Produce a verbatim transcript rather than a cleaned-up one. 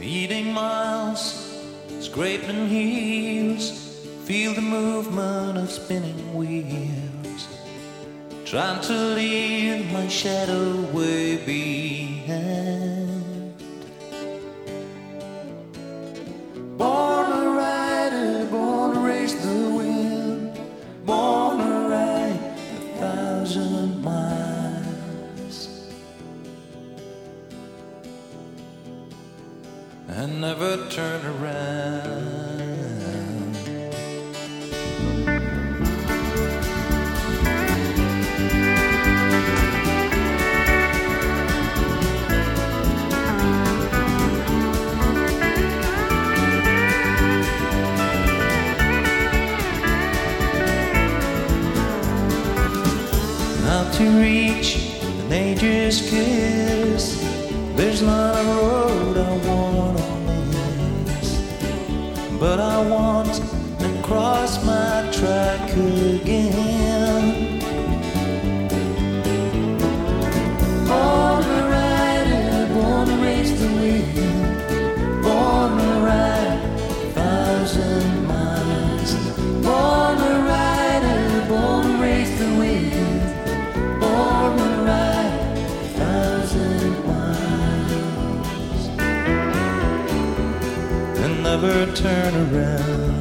Eating miles, scraping heels, feel the movement of spinning wheels, trying to leave my shadow way behind. Born a rider, born to race the wind, born to ride a thousand miles, and never turn around. To reach the nature's kiss, there's not a road I wanna miss, but I want to cross my track again. Born a rider, born to race the wind, born to ride a thousand miles, born a rider, born to race the wind, born to ride a thousand miles and never turn around.